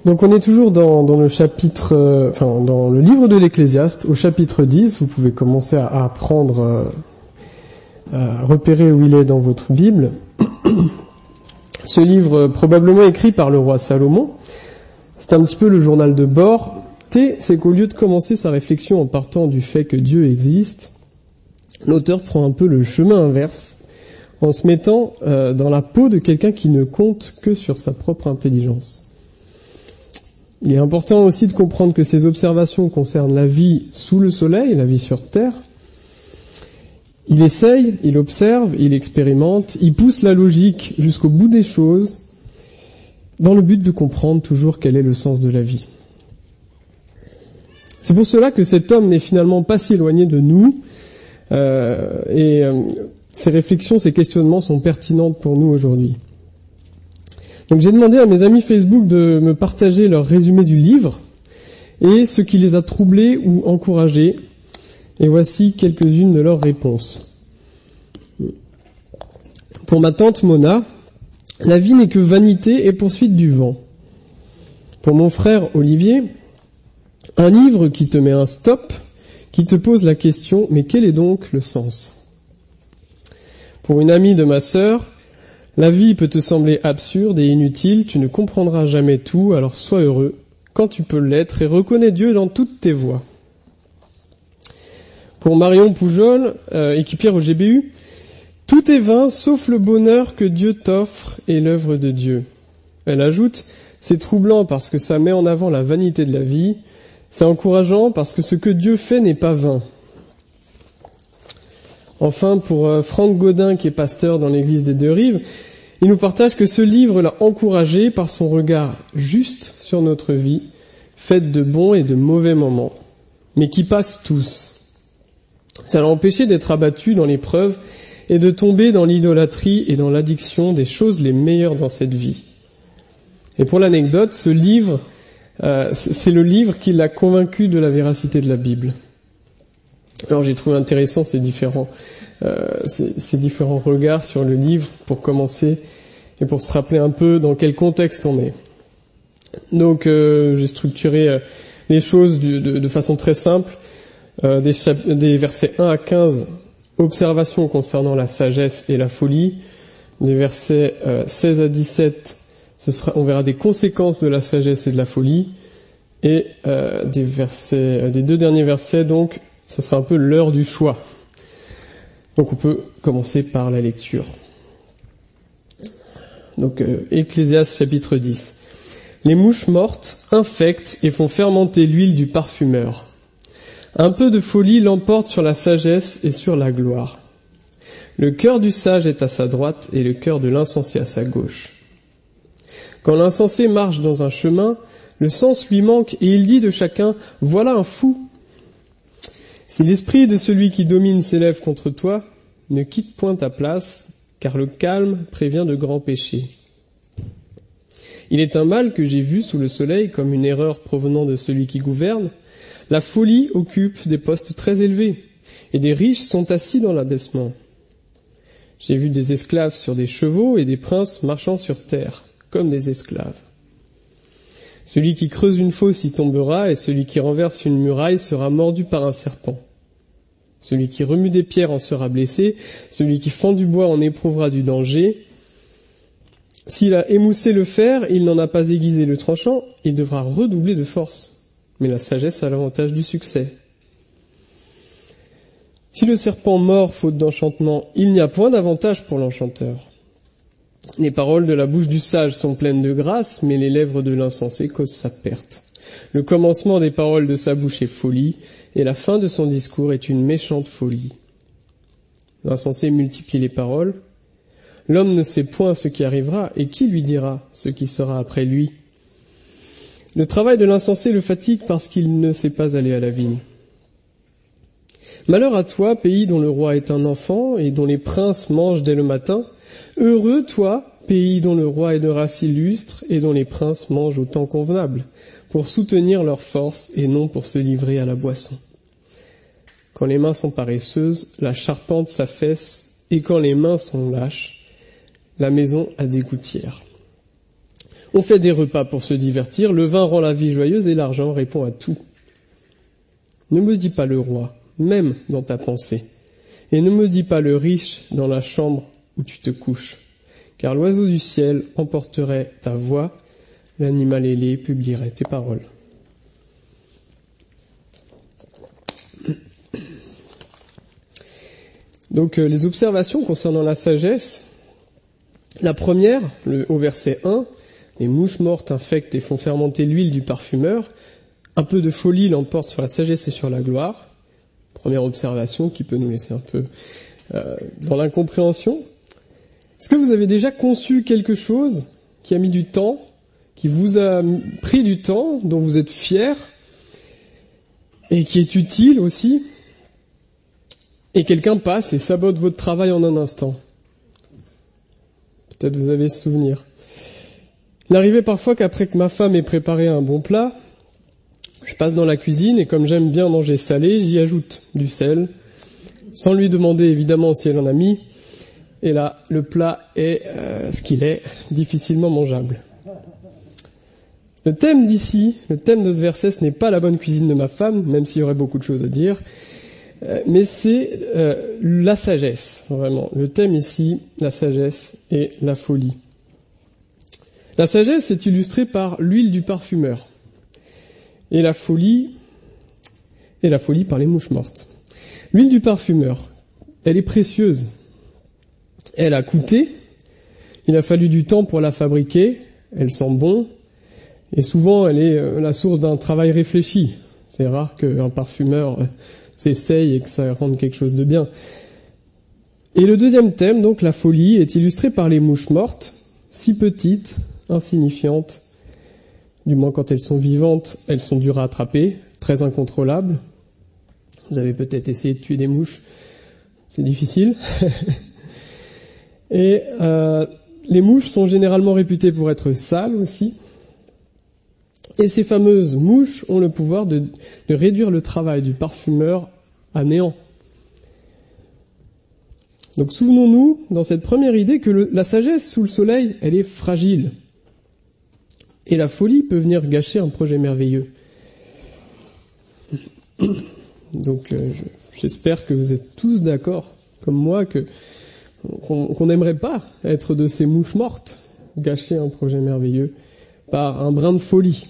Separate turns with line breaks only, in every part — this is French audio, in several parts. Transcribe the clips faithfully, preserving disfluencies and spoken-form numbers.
Donc on est toujours dans, dans le chapitre, euh, enfin dans le livre de l'Ecclésiaste, au chapitre dix. Vous pouvez commencer à, à apprendre, euh, à repérer où il est dans votre Bible. Ce livre, euh, probablement écrit par le roi Salomon, c'est un petit peu le journal de bord. T, c'est qu'au lieu de commencer sa réflexion en partant du fait que Dieu existe, l'auteur prend un peu le chemin inverse, en se mettant euh, dans la peau de quelqu'un qui ne compte que sur sa propre intelligence. Il est important aussi de comprendre que ces observations concernent la vie sous le soleil, la vie sur Terre. Il essaye, il observe, il expérimente, il pousse la logique jusqu'au bout des choses, dans le but de comprendre toujours quel est le sens de la vie. C'est pour cela que cet homme n'est finalement pas si éloigné de nous, euh, et euh, ces réflexions, ces questionnements sont pertinentes pour nous aujourd'hui. Donc j'ai demandé à mes amis Facebook de me partager leur résumé du livre et ce qui les a troublés ou encouragés. Et voici quelques-unes de leurs réponses. Pour ma tante Mona, la vie n'est que vanité et poursuite du vent. Pour mon frère Olivier, un livre qui te met un stop, qui te pose la question, mais quel est donc le sens? Pour une amie de ma sœur, la vie peut te sembler absurde et inutile, tu ne comprendras jamais tout, alors sois heureux quand tu peux l'être et reconnais Dieu dans toutes tes voies. Pour Marion Poujol, euh, équipière au G B U, tout est vain sauf le bonheur que Dieu t'offre et l'œuvre de Dieu. Elle ajoute, c'est troublant parce que ça met en avant la vanité de la vie, c'est encourageant parce que ce que Dieu fait n'est pas vain. Enfin, pour euh, Franck Godin, qui est pasteur dans l'église des Deux-Rives, il nous partage que ce livre l'a encouragé par son regard juste sur notre vie, faite de bons et de mauvais moments, mais qui passent tous. Ça l'a empêché d'être abattu dans l'épreuve et de tomber dans l'idolâtrie et dans l'addiction des choses les meilleures dans cette vie. Et pour l'anecdote, ce livre, euh, c'est le livre qui l'a convaincu de la véracité de la Bible. Alors j'ai trouvé intéressant ces différents, euh, ces, ces différents regards sur le livre pour commencer et pour se rappeler un peu dans quel contexte on est. Donc euh, j'ai structuré euh, les choses du, de, de façon très simple. Euh, des, chap- des versets un à quinze, observations concernant la sagesse et la folie. Des versets euh, seize à dix-sept, ce sera, on verra des conséquences de la sagesse et de la folie. Et euh, des versets, des deux derniers versets donc, ce sera un peu l'heure du choix. Donc on peut commencer par la lecture. Donc euh, Ecclésiaste chapitre dix. Les mouches mortes infectent et font fermenter l'huile du parfumeur. Un peu de folie l'emporte sur la sagesse et sur la gloire. Le cœur du sage est à sa droite et le cœur de l'insensé à sa gauche. Quand l'insensé marche dans un chemin, le sens lui manque et il dit de chacun « Voilà un fou !» Si l'esprit de celui qui domine s'élève contre toi, ne quitte point ta place, car le calme prévient de grands péchés. Il est un mal que j'ai vu sous le soleil comme une erreur provenant de celui qui gouverne. La folie occupe des postes très élevés, et des riches sont assis dans l'abaissement. J'ai vu des esclaves sur des chevaux et des princes marchant sur terre, comme des esclaves. Celui qui creuse une fosse y tombera, et celui qui renverse une muraille sera mordu par un serpent. Celui qui remue des pierres en sera blessé, celui qui fend du bois en éprouvera du danger. S'il a émoussé le fer, il n'en a pas aiguisé le tranchant, il devra redoubler de force. Mais la sagesse a l'avantage du succès. Si le serpent mord faute d'enchantement, il n'y a point d'avantage pour l'enchanteur. Les paroles de la bouche du sage sont pleines de grâce, mais les lèvres de l'insensé causent sa perte. Le commencement des paroles de sa bouche est folie, et la fin de son discours est une méchante folie. L'insensé multiplie les paroles. L'homme ne sait point ce qui arrivera, et qui lui dira ce qui sera après lui? Le travail de l'insensé le fatigue parce qu'il ne sait pas aller à la vigne. Malheur à toi, pays dont le roi est un enfant, et dont les princes mangent dès le matin. Heureux, toi, pays dont le roi est de race illustre, et dont les princes mangent au temps convenable, pour soutenir leur force et non pour se livrer à la boisson. Quand les mains sont paresseuses, la charpente s'affaisse, et quand les mains sont lâches, la maison a des gouttières. On fait des repas pour se divertir, le vin rend la vie joyeuse et l'argent répond à tout. Ne me dis pas le roi, même dans ta pensée, et ne me dis pas le riche dans la chambre où tu te couches, car l'oiseau du ciel emporterait ta voix, l'animal ailé publierait tes paroles. Donc euh, les observations concernant la sagesse, la première, le, au verset un, les mouches mortes infectent et font fermenter l'huile du parfumeur, un peu de folie l'emporte sur la sagesse et sur la gloire. Première observation qui peut nous laisser un peu euh, dans l'incompréhension. Est-ce que vous avez déjà conçu quelque chose qui a mis du temps, qui vous a pris du temps, dont vous êtes fier, et qui est utile aussi, et quelqu'un passe et sabote votre travail en un instant? Peut-être vous avez ce souvenir. Il arrivait parfois qu'après que ma femme ait préparé un bon plat, je passe dans la cuisine et comme j'aime bien manger salé, j'y ajoute du sel, sans lui demander évidemment si elle en a mis. Et là, le plat est euh, ce qu'il est, difficilement mangeable. Le thème d'ici, le thème de ce verset, ce n'est pas la bonne cuisine de ma femme, même s'il y aurait beaucoup de choses à dire, euh, mais c'est euh, la sagesse, vraiment. Le thème ici, la sagesse et la folie. La sagesse est illustrée par l'huile du parfumeur. Et la folie, et la folie par les mouches mortes. L'huile du parfumeur, elle est précieuse. Elle a coûté. Il a fallu du temps pour la fabriquer. Elle sent bon. Et souvent, elle est la source d'un travail réfléchi. C'est rare qu'un parfumeur s'essaye et que ça rende quelque chose de bien. Et le deuxième thème, donc la folie, est illustré par les mouches mortes, si petites, insignifiantes, du moins quand elles sont vivantes, elles sont dures à attraper, très incontrôlables. Vous avez peut-être essayé de tuer des mouches, c'est difficile. Et euh, les mouches sont généralement réputées pour être sales aussi. Et ces fameuses mouches ont le pouvoir de, de réduire le travail du parfumeur à néant. Donc souvenons-nous, dans cette première idée, que le, la sagesse sous le soleil, elle est fragile. Et la folie peut venir gâcher un projet merveilleux. Donc euh, je, j'espère que vous êtes tous d'accord, comme moi, que qu'on n'aimerait pas être de ces mouches mortes, gâcher un projet merveilleux par un brin de folie.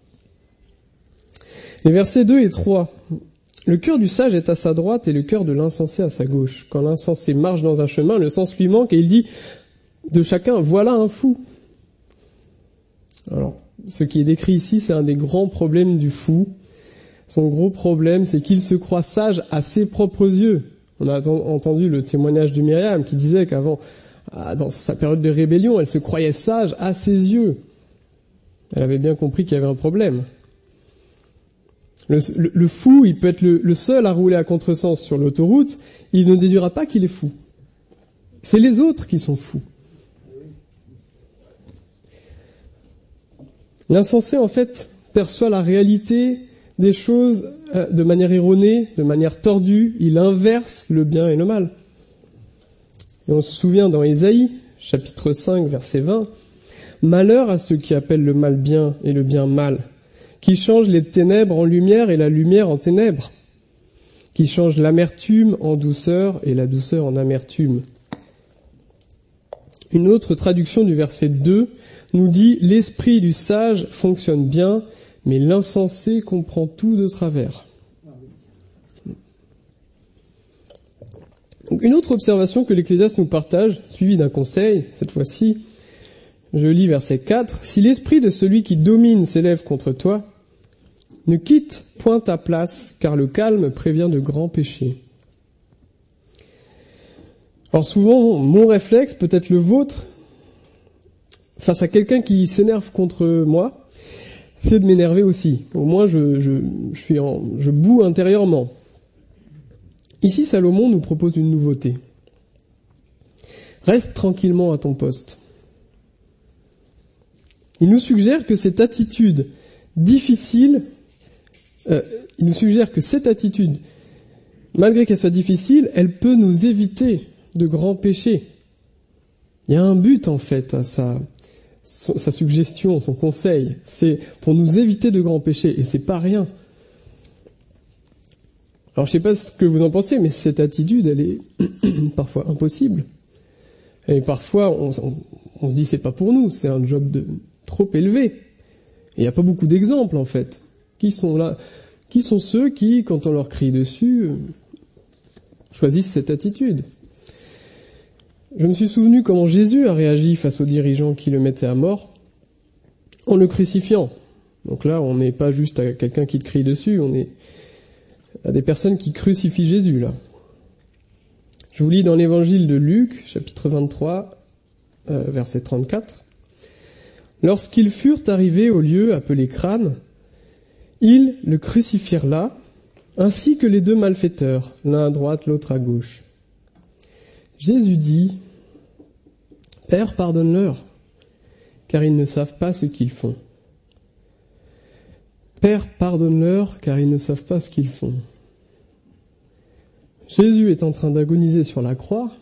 Les versets deux et trois. Le cœur du sage est à sa droite et le cœur de l'insensé à sa gauche. Quand l'insensé marche dans un chemin, le sens lui manque et il dit de chacun, voilà un fou. Alors, ce qui est décrit ici, c'est un des grands problèmes du fou. Son gros problème, c'est qu'il se croit sage à ses propres yeux. On a entendu le témoignage de Myriam qui disait qu'avant, dans sa période de rébellion, elle se croyait sage à ses yeux. Elle avait bien compris qu'il y avait un problème. Le, le, le fou, il peut être le, le seul à rouler à contresens sur l'autoroute, il ne déduira pas qu'il est fou. C'est les autres qui sont fous. L'insensé, en fait, perçoit la réalité des choses euh, de manière erronée, de manière tordue. Il inverse le bien et le mal. Et on se souvient dans Ésaïe, chapitre cinq, verset vingt, « Malheur à ceux qui appellent le mal bien et le bien mal, qui changent les ténèbres en lumière et la lumière en ténèbres, qui changent l'amertume en douceur et la douceur en amertume. » Une autre traduction du verset deux nous dit « L'esprit du sage fonctionne bien, mais l'insensé comprend tout de travers. » Donc, une autre observation que l'Ecclésiaste nous partage, suivie d'un conseil, cette fois-ci, je lis verset quatre, « Si l'esprit de celui qui domine s'élève contre toi, ne quitte point ta place, car le calme prévient de grands péchés. » Alors souvent, mon réflexe, peut-être le vôtre, face à quelqu'un qui s'énerve contre moi, c'est de m'énerver aussi. Au moins, je, je, je, suis en, je boue intérieurement. Ici, Salomon nous propose une nouveauté. Reste tranquillement à ton poste. Il nous suggère que cette attitude difficile, euh, il nous suggère que cette attitude, malgré qu'elle soit difficile, elle peut nous éviter de grands péchés. Il y a un but en fait à ça, son, sa suggestion, son conseil, c'est pour nous éviter de grands péchés, et c'est pas rien. Alors je sais pas ce que vous en pensez, mais cette attitude, elle est parfois impossible. Et parfois, on, on, on se dit c'est pas pour nous, c'est un job de trop élevé. Et il n'y a pas beaucoup d'exemples en fait. Qui sont là? Qui sont ceux qui, quand on leur crie dessus, choisissent cette attitude? Je me suis souvenu comment Jésus a réagi face aux dirigeants qui le mettaient à mort en le crucifiant. Donc là, on n'est pas juste à quelqu'un qui te crie dessus, on est à des personnes qui crucifient Jésus, là. Je vous lis dans l'évangile de Luc, chapitre vingt-trois, euh, verset trente-quatre. « Lorsqu'ils furent arrivés au lieu appelé Crâne, ils le crucifièrent là, ainsi que les deux malfaiteurs, l'un à droite, l'autre à gauche. Jésus dit, « Père, pardonne-leur, car ils ne savent pas ce qu'ils font. » Père, pardonne-leur, car ils ne savent pas ce qu'ils font. Jésus est en train d'agoniser sur la croix,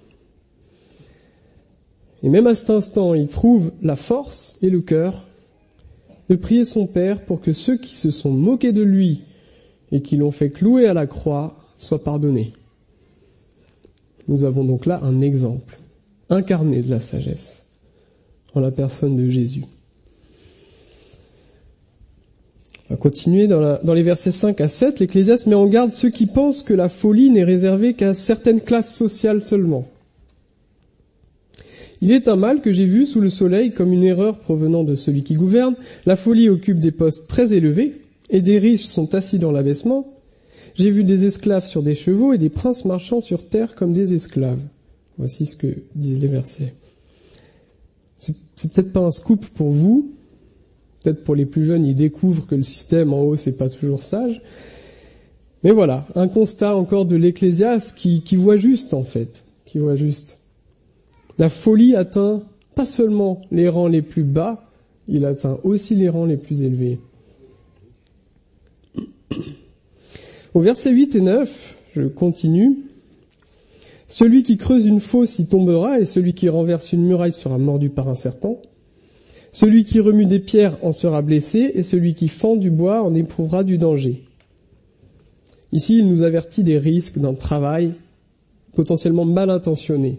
et même à cet instant, il trouve la force et le cœur de prier son Père pour que ceux qui se sont moqués de lui et qui l'ont fait clouer à la croix soient pardonnés. Nous avons donc là un exemple incarné de la sagesse en la personne de Jésus. On va continuer dans, la, dans les versets cinq à sept. L'Ecclésiaste met en garde ceux qui pensent que la folie n'est réservée qu'à certaines classes sociales seulement. Il est un mal que j'ai vu sous le soleil comme une erreur provenant de celui qui gouverne. La folie occupe des postes très élevés et des riches sont assis dans l'abaissement. J'ai vu des esclaves sur des chevaux et des princes marchant sur terre comme des esclaves. Voici ce que disent les versets. C'est, c'est peut-être pas un scoop pour vous. Peut-être pour les plus jeunes, ils découvrent que le système en haut, c'est pas toujours sage. Mais voilà, un constat encore de l'Ecclésiaste qui, qui voit juste, en fait. Qui voit juste. La folie atteint pas seulement les rangs les plus bas, il atteint aussi les rangs les plus élevés. Au verset huit et neuf, je continue. « Celui qui creuse une fosse y tombera, et celui qui renverse une muraille sera mordu par un serpent. Celui qui remue des pierres en sera blessé, et celui qui fend du bois en éprouvera du danger. » Ici, il nous avertit des risques d'un travail potentiellement mal intentionné.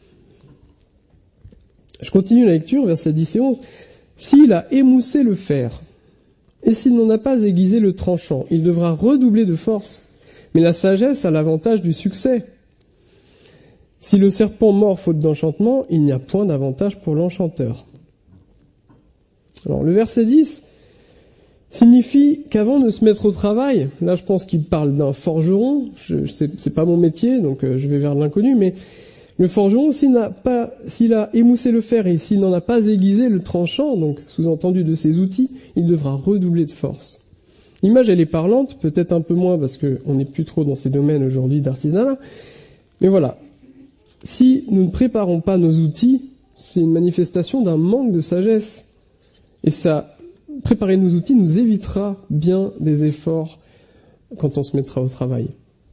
Je continue la lecture, versets dix et onze. « S'il a émoussé le fer, et s'il n'en a pas aiguisé le tranchant, il devra redoubler de force. Mais la sagesse a l'avantage du succès. Si le serpent mord faute d'enchantement, il n'y a point d'avantage pour l'enchanteur. » Alors le verset dix signifie qu'avant de se mettre au travail, là je pense qu'il parle d'un forgeron, je, c'est, c'est pas mon métier, donc euh, je vais vers l'inconnu, mais le forgeron, s'il n'a pas, s'il a émoussé le fer et s'il n'en a pas aiguisé le tranchant, donc sous-entendu de ses outils, il devra redoubler de force. L'image elle est parlante, peut-être un peu moins parce qu'on n'est plus trop dans ces domaines aujourd'hui d'artisanat, mais voilà. Si nous ne préparons pas nos outils, c'est une manifestation d'un manque de sagesse. Et ça, préparer nos outils nous évitera bien des efforts quand on se mettra au travail.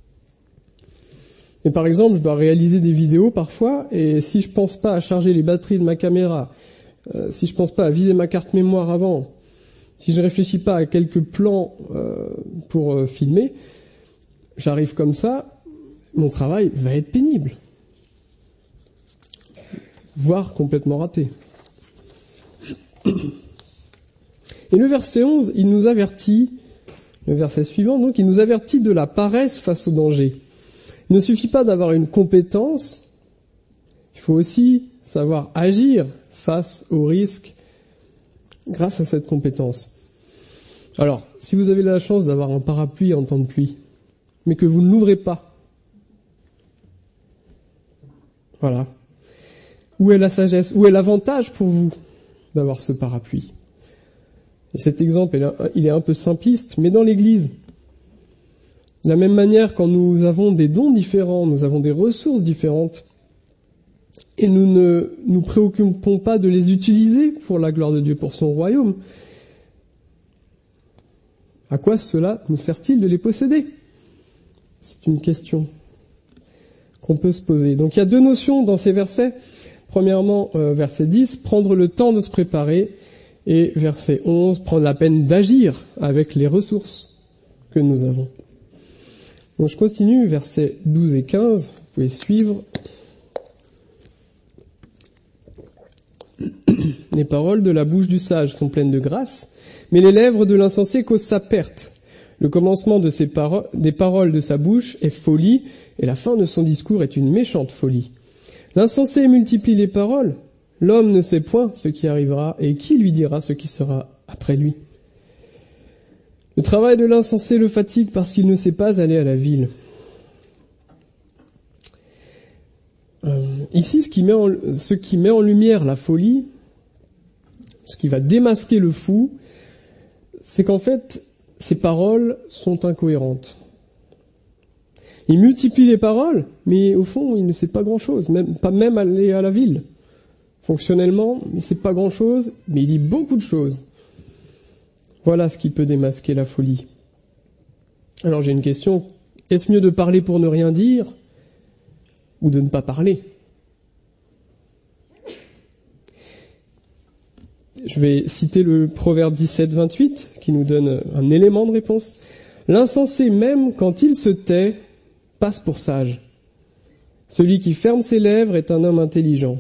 Et par exemple, je dois réaliser des vidéos parfois, et si je pense pas à charger les batteries de ma caméra, euh, si je pense pas à vider ma carte mémoire avant, si je ne réfléchis pas à quelques plans euh, pour euh, filmer, j'arrive comme ça, mon travail va être pénible, voire complètement raté. Et le verset onze, il nous avertit, le verset suivant, donc, il nous avertit de la paresse face au danger. Il ne suffit pas d'avoir une compétence, il faut aussi savoir agir face aux risques grâce à cette compétence. Alors, si vous avez la chance d'avoir un parapluie en temps de pluie, mais que vous ne l'ouvrez pas, voilà. Où est la sagesse? Où est l'avantage pour vous d'avoir ce parapluie? Et cet exemple, il est un peu simpliste, mais dans l'Église, de la même manière, quand nous avons des dons différents, nous avons des ressources différentes, et nous ne nous préoccupons pas de les utiliser pour la gloire de Dieu, pour son royaume, à quoi cela nous sert-il de les posséder? C'est une question qu'on peut se poser. Donc il y a deux notions dans ces versets. Premièrement, euh, verset dix, prendre le temps de se préparer. Et verset onze, prendre la peine d'agir avec les ressources que nous avons. Donc je continue, versets douze et quinze, vous pouvez suivre. Les paroles de la bouche du sage sont pleines de grâce, mais les lèvres de l'insensé causent sa perte. Le commencement de ses paro- des paroles de sa bouche est folie, et la fin de son discours est une méchante folie. L'insensé multiplie les paroles. L'homme ne sait point ce qui arrivera, et qui lui dira ce qui sera après lui? Le travail de l'insensé le fatigue parce qu'il ne sait pas aller à la ville. Euh, ici, ce qui, met en, ce qui met en lumière la folie, ce qui va démasquer le fou, c'est qu'en fait, ces paroles sont incohérentes. Il multiplie les paroles, mais au fond, il ne sait pas grand-chose, même, pas même aller à la ville. Fonctionnellement, il ne sait pas grand-chose, mais il dit beaucoup de choses. Voilà ce qui peut démasquer la folie. Alors j'ai une question, est-ce mieux de parler pour ne rien dire ou de ne pas parler? Je vais citer le proverbe dix-sept vingt-huit qui nous donne un élément de réponse. L'insensé même quand il se tait passe pour sage. Celui qui ferme ses lèvres est un homme intelligent.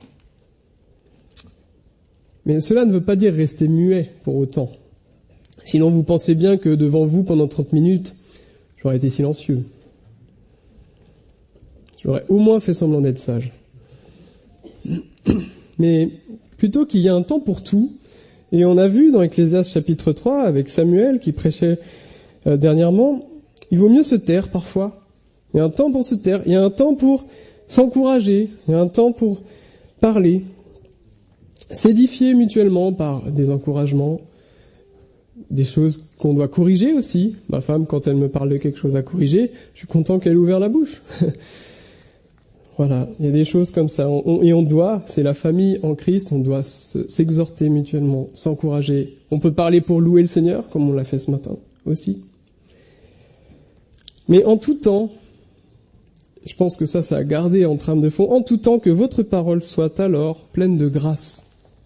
Mais cela ne veut pas dire rester muet pour autant. Sinon vous pensez bien que devant vous pendant trente minutes, j'aurais été silencieux. J'aurais au moins fait semblant d'être sage. Mais plutôt qu'il y a un temps pour tout, et on a vu dans Ecclésiaste chapitre trois avec Samuel qui prêchait euh, dernièrement, il vaut mieux se taire parfois. Il y a un temps pour se taire, il y a un temps pour s'encourager, il y a un temps pour parler, s'édifier mutuellement par des encouragements, des choses qu'on doit corriger aussi. Ma femme, quand elle me parle de quelque chose à corriger, je suis content qu'elle ait ouvert la bouche. Voilà, il y a des choses comme ça. On, et on doit, c'est la famille en Christ, on doit s'exhorter mutuellement, s'encourager. On peut parler pour louer le Seigneur, comme on l'a fait ce matin aussi. Mais en tout temps, je pense que ça, ça a gardé en trame de fond, en tout temps que votre parole soit alors pleine de grâce.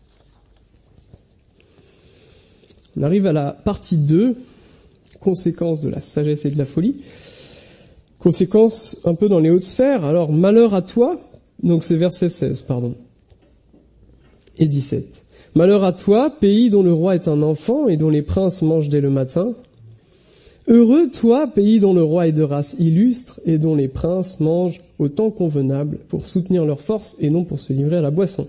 On arrive à la partie deux, conséquences de la sagesse et de la folie. Conséquences un peu dans les hautes sphères. Alors, malheur à toi, donc c'est verset seize, pardon, et dix-sept. Malheur à toi, pays dont le roi est un enfant et dont les princes mangent dès le matin. Heureux toi, pays dont le roi est de race illustre et dont les princes mangent au temps convenable pour soutenir leur force et non pour se livrer à la boisson.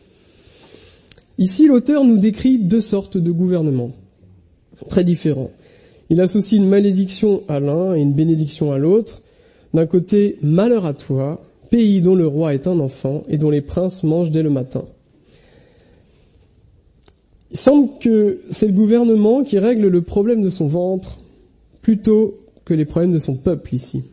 Ici, l'auteur nous décrit deux sortes de gouvernements, très différents. Il associe une malédiction à l'un et une bénédiction à l'autre. D'un côté, malheur à toi, pays dont le roi est un enfant et dont les princes mangent dès le matin. Il semble que c'est le gouvernement qui règle le problème de son ventre plutôt que les problèmes de son peuple ici.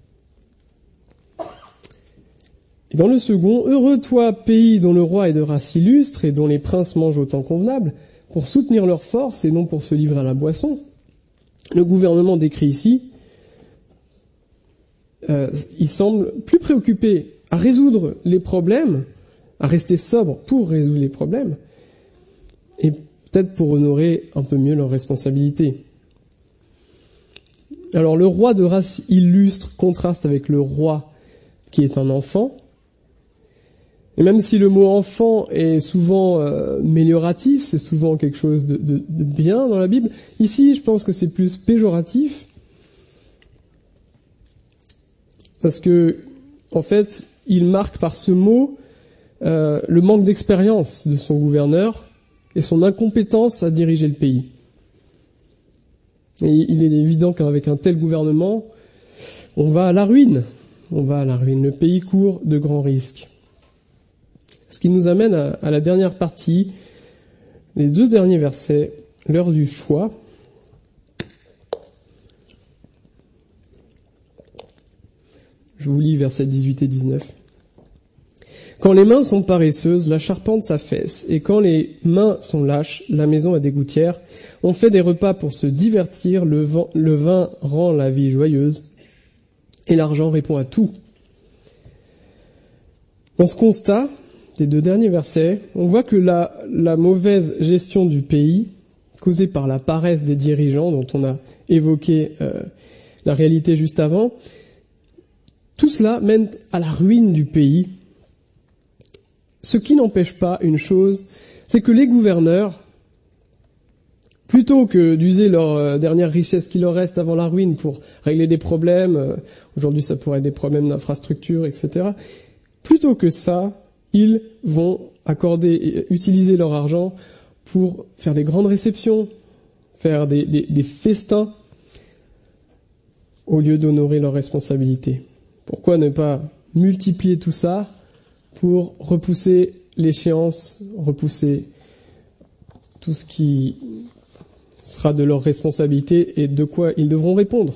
Et dans le second, heureux toi, pays dont le roi est de race illustre et dont les princes mangent au temps convenable, pour soutenir leur force et non pour se livrer à la boisson. Le gouvernement décrit ici, euh, il semble plus préoccupé à résoudre les problèmes, à rester sobre pour résoudre les problèmes, et peut-être pour honorer un peu mieux leurs responsabilités. Alors le roi de race illustre contraste avec le roi qui est un enfant. Et même si le mot enfant est souvent euh, mélioratif, c'est souvent quelque chose de, de, de bien dans la Bible, ici je pense que c'est plus péjoratif, parce que en fait il marque par ce mot euh, le manque d'expérience de son gouverneur et son incompétence à diriger le pays. Et il est évident qu'avec un tel gouvernement, on va à la ruine, on va à la ruine, le pays court de grands risques. Ce qui nous amène à, à la dernière partie, les deux derniers versets, l'heure du choix. Je vous lis versets dix-huit et dix-neuf. Quand les mains sont paresseuses, la charpente s'affaisse, et quand les mains sont lâches, la maison a des gouttières. On fait des repas pour se divertir, le vin, le vin rend la vie joyeuse, et l'argent répond à tout. Dans ce constat, des deux derniers versets, on voit que la, la mauvaise gestion du pays, causée par la paresse des dirigeants, dont on a évoqué euh, la réalité juste avant, tout cela mène à la ruine du pays. Ce qui n'empêche pas une chose, c'est que les gouverneurs, plutôt que d'user leur euh, dernière richesse qui leur reste avant la ruine pour régler des problèmes, euh, aujourd'hui ça pourrait être des problèmes d'infrastructure, et cetera, plutôt que ça, ils vont accorder, utiliser leur argent pour faire des grandes réceptions, faire des, des, des festins, au lieu d'honorer leurs responsabilités. Pourquoi ne pas multiplier tout ça pour repousser l'échéance, repousser tout ce qui sera de leur responsabilité et de quoi ils devront répondre.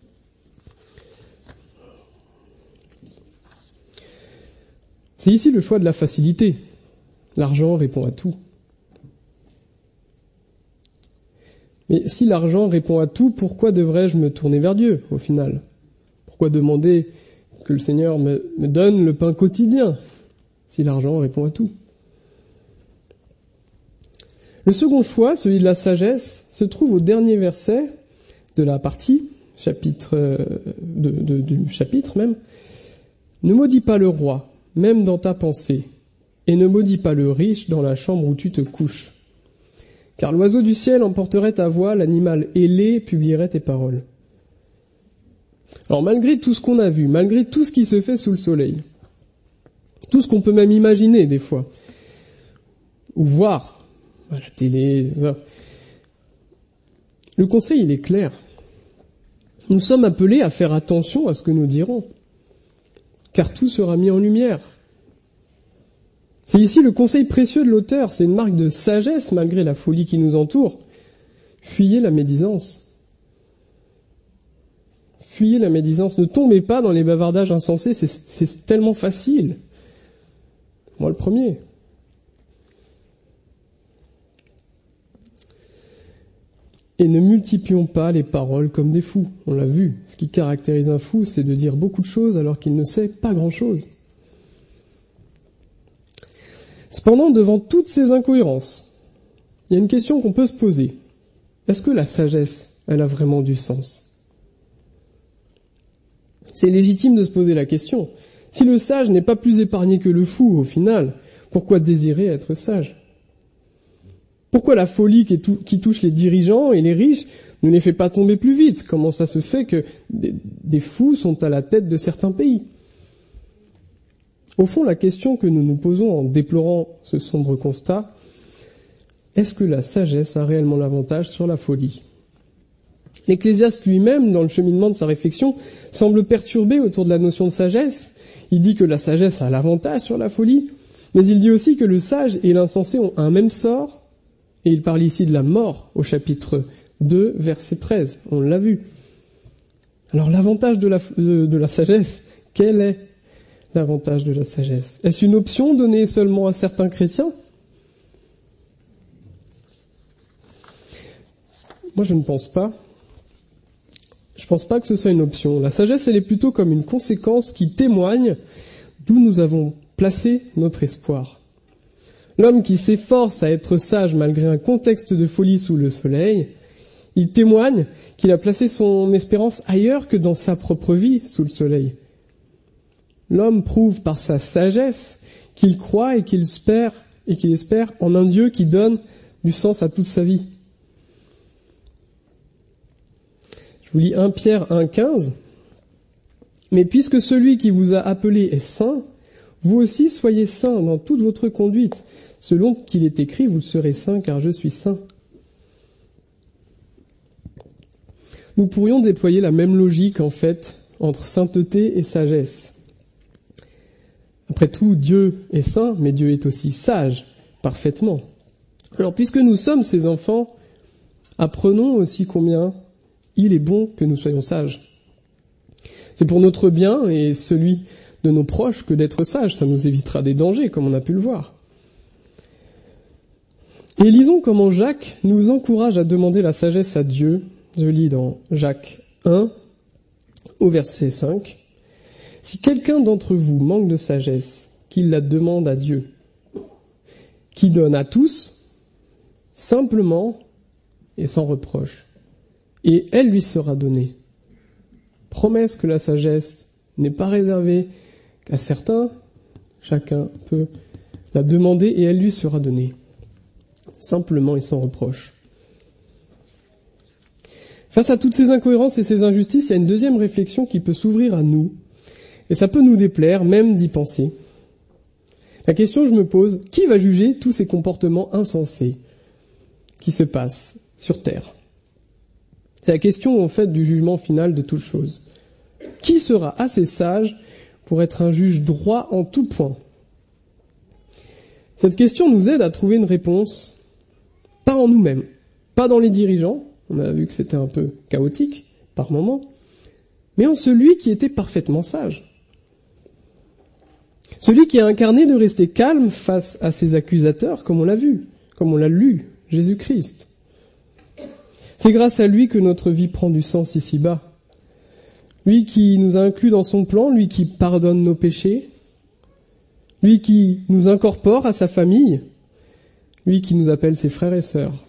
C'est ici le choix de la facilité. L'argent répond à tout. Mais si l'argent répond à tout, pourquoi devrais-je me tourner vers Dieu, au final? Pourquoi demander que le Seigneur me, me donne le pain quotidien, si l'argent répond à tout? Le second choix, celui de la sagesse, se trouve au dernier verset de la partie, chapitre de, de, du chapitre même. Ne maudis pas le roi, même dans ta pensée, et ne maudis pas le riche dans la chambre où tu te couches. Car l'oiseau du ciel emporterait ta voix, l'animal ailé publierait tes paroles. Alors malgré tout ce qu'on a vu, malgré tout ce qui se fait sous le soleil, tout ce qu'on peut même imaginer des fois, ou voir à la télé, le conseil il est clair. Nous sommes appelés à faire attention à ce que nous dirons, car tout sera mis en lumière. C'est ici le conseil précieux de l'auteur, c'est une marque de sagesse malgré la folie qui nous entoure. Fuyez la médisance. Fuyez la médisance. Ne tombez pas dans les bavardages insensés, c'est, c'est tellement facile. Moi le premier. Et ne multiplions pas les paroles comme des fous. On l'a vu. Ce qui caractérise un fou, c'est de dire beaucoup de choses alors qu'il ne sait pas grand-chose. Cependant, devant toutes ces incohérences, il y a une question qu'on peut se poser. Est-ce que la sagesse, elle a vraiment du sens? C'est légitime de se poser la question. Si le sage n'est pas plus épargné que le fou, au final, pourquoi désirer être sage? Pourquoi la folie qui, tou- qui touche les dirigeants et les riches ne les fait pas tomber plus vite? Comment ça se fait que des, des fous sont à la tête de certains pays? Au fond, la question que nous nous posons en déplorant ce sombre constat, est-ce que la sagesse a réellement l'avantage sur la folie? L'Ecclésiaste lui-même, dans le cheminement de sa réflexion, semble perturbé autour de la notion de sagesse. Il dit que la sagesse a l'avantage sur la folie, mais il dit aussi que le sage et l'insensé ont un même sort, et il parle ici de la mort au chapitre deux, verset treize, on l'a vu. Alors l'avantage de la, de, de la sagesse, quel est l'avantage de la sagesse? Est-ce une option donnée seulement à certains chrétiens? Moi, je ne pense pas. Je pense pas que ce soit une option. La sagesse, elle est plutôt comme une conséquence qui témoigne d'où nous avons placé notre espoir. L'homme qui s'efforce à être sage malgré un contexte de folie sous le soleil, il témoigne qu'il a placé son espérance ailleurs que dans sa propre vie sous le soleil. L'homme prouve par sa sagesse qu'il croit et qu'il espère, et qu'il espère en un Dieu qui donne du sens à toute sa vie. Je vous lis premier Pierre un, quinze. Mais puisque celui qui vous a appelé est saint, vous aussi soyez saints dans toute votre conduite. Selon qu'il est écrit, vous serez saints car je suis saint. Nous pourrions déployer la même logique en fait entre sainteté et sagesse. Après tout, Dieu est saint, mais Dieu est aussi sage, parfaitement. Alors puisque nous sommes ses enfants, apprenons aussi combien il est bon que nous soyons sages. C'est pour notre bien et celui de nos proches que d'être sages, ça nous évitera des dangers, comme on a pu le voir. Et lisons comment Jacques nous encourage à demander la sagesse à Dieu. Je lis dans Jacques un, au verset cinq. « Si quelqu'un d'entre vous manque de sagesse, qu'il la demande à Dieu, qui donne à tous, simplement et sans reproche. Et elle lui sera donnée. Promesse que la sagesse n'est pas réservée qu'à certains, chacun peut la demander et elle lui sera donnée. Simplement et sans reproche. Face à toutes ces incohérences et ces injustices, il y a une deuxième réflexion qui peut s'ouvrir à nous, et ça peut nous déplaire, même d'y penser. La question que je me pose, qui va juger tous ces comportements insensés qui se passent sur Terre? C'est la question, en fait, du jugement final de toutes choses. Qui sera assez sage pour être un juge droit en tout point? Cette question nous aide à trouver une réponse, pas en nous-mêmes, pas dans les dirigeants, on a vu que c'était un peu chaotique par moments, mais en celui qui était parfaitement sage. Celui qui a incarné de rester calme face à ses accusateurs, comme on l'a vu, comme on l'a lu, Jésus-Christ. C'est grâce à lui que notre vie prend du sens ici-bas. Lui qui nous a inclus dans son plan, lui qui pardonne nos péchés, lui qui nous incorpore à sa famille, lui qui nous appelle ses frères et sœurs.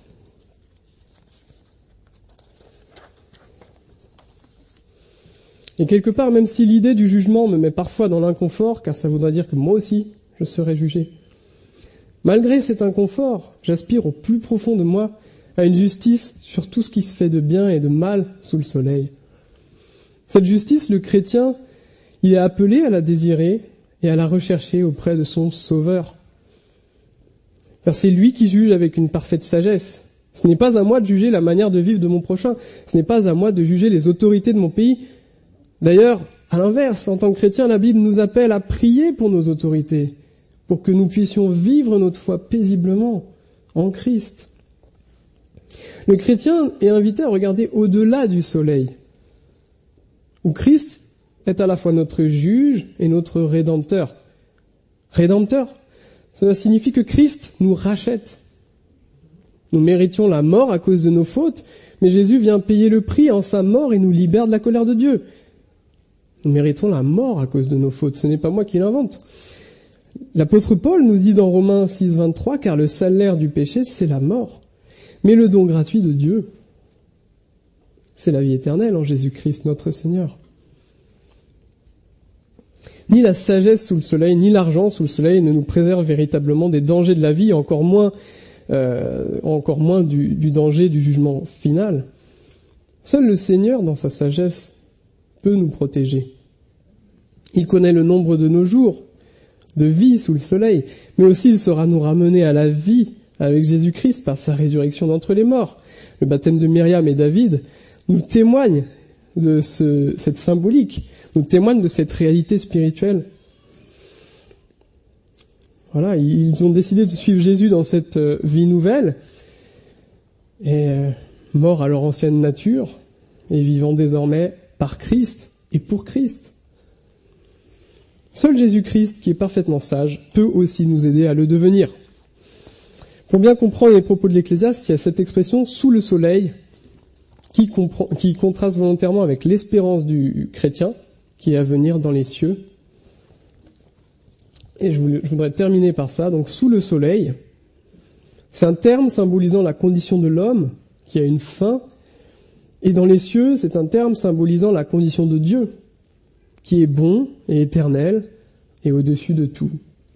Et quelque part, même si l'idée du jugement me met parfois dans l'inconfort, car ça voudrait dire que moi aussi, je serai jugé, malgré cet inconfort, j'aspire au plus profond de moi à une justice sur tout ce qui se fait de bien et de mal sous le soleil. Cette justice, le chrétien, il est appelé à la désirer et à la rechercher auprès de son Sauveur. Car c'est lui qui juge avec une parfaite sagesse. Ce n'est pas à moi de juger la manière de vivre de mon prochain. Ce n'est pas à moi de juger les autorités de mon pays. D'ailleurs, à l'inverse, en tant que chrétien, la Bible nous appelle à prier pour nos autorités, pour que nous puissions vivre notre foi paisiblement en Christ. Le chrétien est invité à regarder au-delà du soleil, où Christ est à la fois notre juge et notre rédempteur. Rédempteur, cela signifie que Christ nous rachète. Nous méritions la mort à cause de nos fautes, mais Jésus vient payer le prix en sa mort et nous libère de la colère de Dieu. Nous méritons la mort à cause de nos fautes, ce n'est pas moi qui l'invente. L'apôtre Paul nous dit dans Romains six, vingt-trois, car le salaire du péché, c'est la mort. Mais le don gratuit de Dieu, c'est la vie éternelle en Jésus-Christ notre Seigneur. Ni la sagesse sous le soleil, ni l'argent sous le soleil ne nous préservent véritablement des dangers de la vie, encore moins, euh, encore moins du, du danger du jugement final. Seul le Seigneur, dans sa sagesse, peut nous protéger. Il connaît le nombre de nos jours de vie sous le soleil, mais aussi il saura nous ramener à la vie avec Jésus-Christ par sa résurrection d'entre les morts. Le baptême de Myriam et David nous témoigne de ce, cette symbolique, nous témoigne de cette réalité spirituelle. Voilà, ils ont décidé de suivre Jésus dans cette vie nouvelle, et euh, morts à leur ancienne nature, et vivant désormais par Christ et pour Christ. Seul Jésus-Christ, qui est parfaitement sage, peut aussi nous aider à le devenir. Pour bien comprendre les propos de l'Ecclésiaste, il y a cette expression « sous le soleil » qui, comprend, qui contraste volontairement avec l'espérance du chrétien qui est à venir dans les cieux. Et je, voulais, je voudrais terminer par ça. Donc « sous le soleil », c'est un terme symbolisant la condition de l'homme qui a une fin. Et dans les cieux, c'est un terme symbolisant la condition de Dieu, qui est bon et éternel et au-dessus de tout.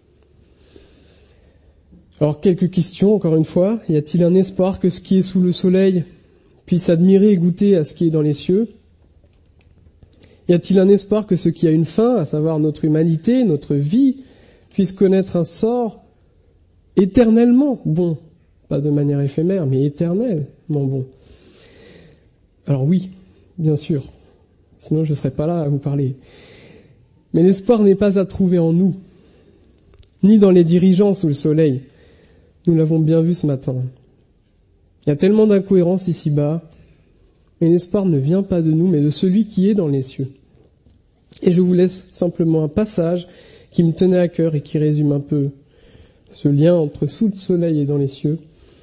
Alors, quelques questions, encore une fois. Y a-t-il un espoir que ce qui est sous le soleil puisse admirer et goûter à ce qui est dans les cieux? Y a-t-il un espoir que ce qui a une fin, à savoir notre humanité, notre vie, puisse connaître un sort éternellement bon? Pas de manière éphémère, mais éternellement bon. Alors oui, bien sûr, sinon je ne serais pas là à vous parler. Mais l'espoir n'est pas à trouver en nous, ni dans les dirigeants sous le soleil. Nous l'avons bien vu ce matin. Il y a tellement d'incohérences ici-bas, mais l'espoir ne vient pas de nous, mais de celui qui est dans les cieux. Et je vous laisse simplement un passage qui me tenait à cœur et qui résume un peu ce lien entre sous le soleil et dans les cieux.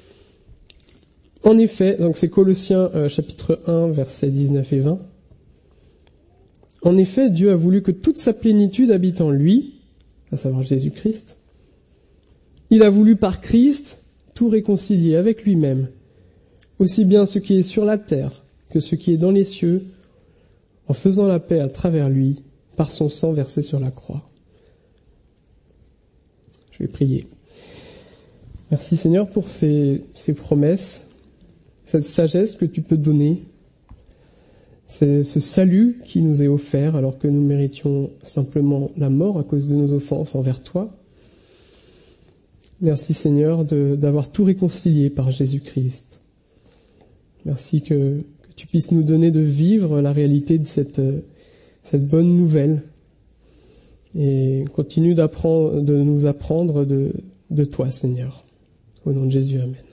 En effet, donc c'est Colossiens euh, chapitre un, versets dix-neuf et vingt. En effet, Dieu a voulu que toute sa plénitude habite en lui, à savoir Jésus-Christ. Il a voulu par Christ tout réconcilier avec lui-même, aussi bien ce qui est sur la terre que ce qui est dans les cieux, en faisant la paix à travers lui, par son sang versé sur la croix. Je vais prier. Merci Seigneur pour ces, ces promesses, cette sagesse que tu peux donner, c'est ce salut qui nous est offert alors que nous méritions simplement la mort à cause de nos offenses envers toi. Merci Seigneur de, d'avoir tout réconcilié par Jésus-Christ. Merci que, que tu puisses nous donner de vivre la réalité de cette, cette bonne nouvelle et continue d'apprendre, de nous apprendre de, de toi Seigneur. Au nom de Jésus, amen.